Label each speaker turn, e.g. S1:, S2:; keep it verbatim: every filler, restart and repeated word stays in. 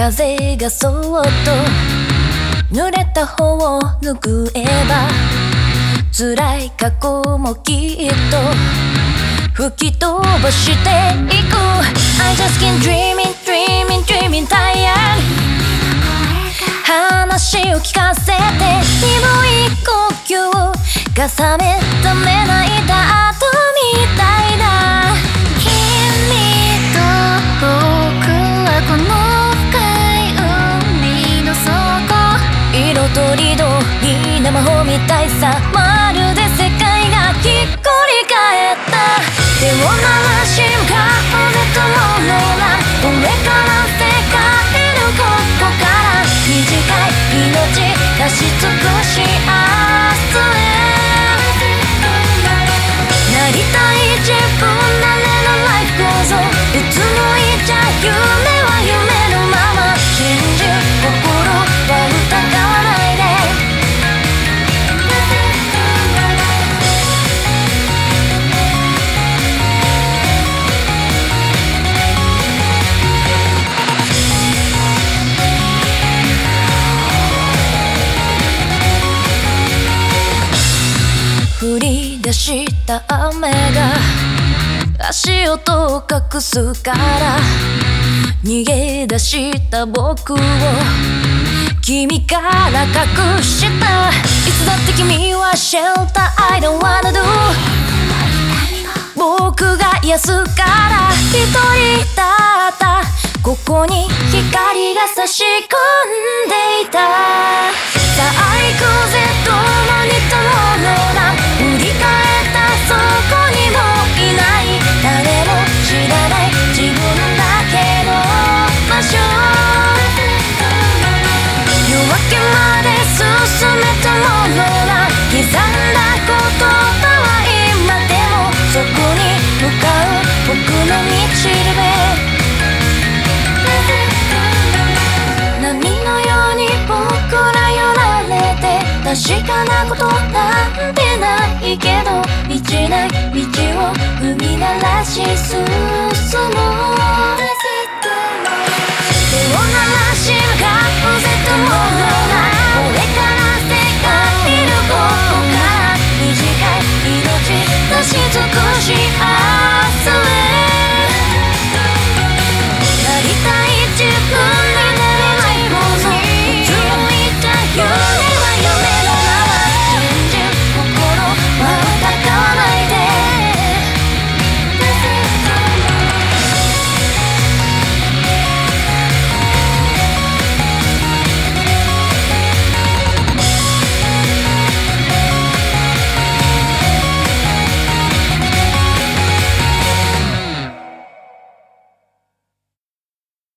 S1: 風がそっと濡れた方を拭えば辛い過去もきっと吹き飛ばしていく I just keep dreaming, dreaming, dreaming tired 話を聞かせて鈍い呼吸が覚めた目泣いた後みたいだ君と僕はこの深い海の底色とりどりな魔法みたいさまるで世界がひっくり返った手を鳴らし向かうネットのローラン上から世界のここから短い命出し尽くし明日へなりたい自分なれのライフ構造うつむいちゃ夢は夢のまま信じ心は疑わないで降り出した雨が足音を隠すから逃げ出した僕を君から隠したいつだって君はシェルター I don't wanna do 僕が癒すから一人だったここに光が差し込んでいたさあ行くぜ共にとローラン振り返ったそこにもいない誰も知らない自分だけの場所夜明けまで進めたものが刻んだ言葉は今でもそこに向かう僕の道しるべ波のように僕ら揺られて確かなことなんてないけど道ない道を踏み鳴らし進む